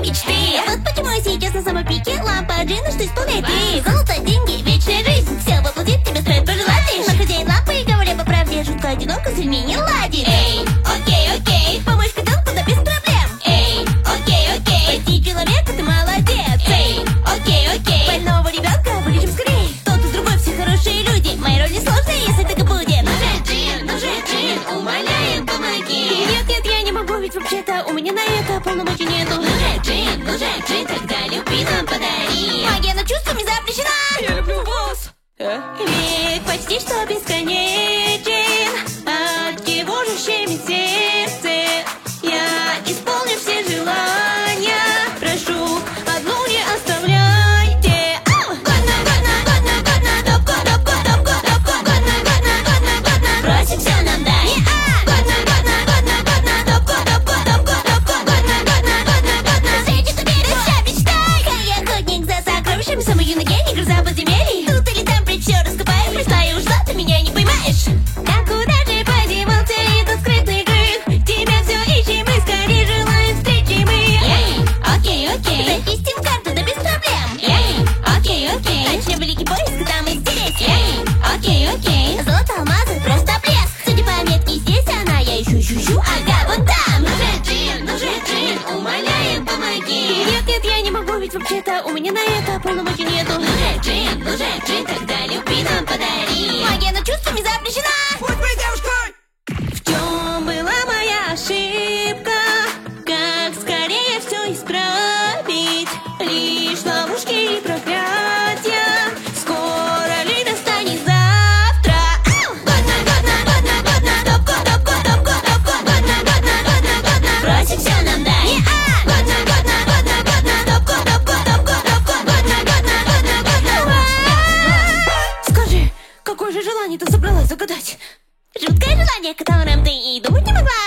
мечты. Вот почему я сейчас на самом пике. Лампа Джина, что исполняет ты. Золото, деньги, вечная жизнь. Все воплотит, тебе стоит пожелать лишь. Но хозяин лампы, говоря по правде, жутко одиноко, с людьми не ладит. Эй, окей, помочь котенку, да без проблем. Эй, окей, спасти человека, ты молодец. Эй, окей, больного ребенка вылечим скорей. Тот и другой, все хорошие люди. Моя роль несложная, если так и будет. Ну же, Джин, умоляем, помоги. Нет, я не могу, ведь вообще-то у меня на это полномочий нету. Ну же, Джин, тогда любви нам подари. Магия над чувствами запрещена. Я люблю вас. Век почти что бесконечен. От чего же щемит сердце? Я исполню все желания. Прошу, одну не оставляйте. Просим все нам дай. Встречу теперь вся мечтай. Я охотник за сокровищами, самый юный гений, гроза подземелий. Тут или там, прежде все раскопаем. Пришла и ушла, ты меня не поймаешь. А куда же подевался этот скрытный грех? Тебя все ищем и скорее желаем встречи мы. Окей, запустим карту, да без проблем. Окей, начнем великий поиск, и там и здесь. Окей, золото, алмазы, просто блеск. Судя по метке, здесь она, я ищу, ага, вон там. Ну же, Джин, умоляем, помоги. Нет, я не могу, ведь вообще-то у меня на это полномочий нету. Ну же, Джин, тогда любви нам подари. Магия над чувствами запрещена. Будь моей девушкой. В чем была моя ошибка? Как скорее все исправить? Лишь ловушки и проклятия. Скоро ли достанет завтра? Просим все нам дай. Скажи, какое же желание ты собралась загадать? Жуткое желание, о котором ты и думать не могла.